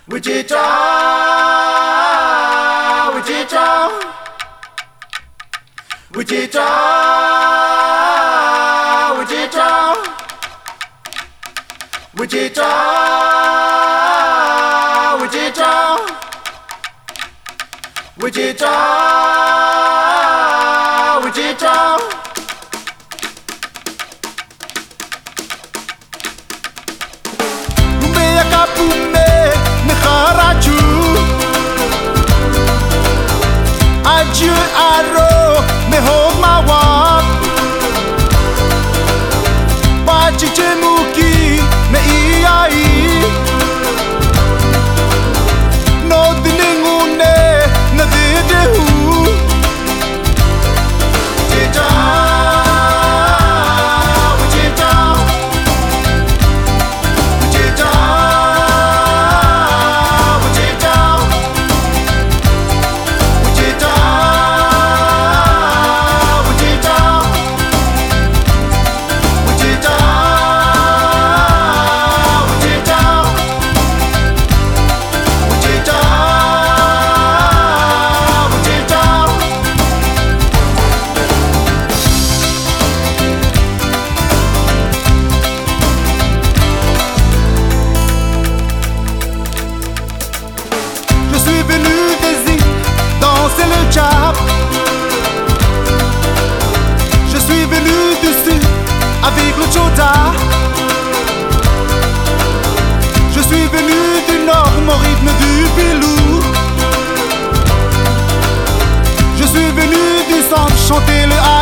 Wichita, Wichita, Wichita, Wichita, Wichita, Wichita, Wichita, Wichita. Adieu aro me hold my walk Pachiche muki me iai No diningune na didehu Wichita, Wichita, Wichita, Wichita, Wichita, Je suis venu dessus avec le Chota. Je suis venu du nord au rythme du pilou. Je suis venu du centre chanter le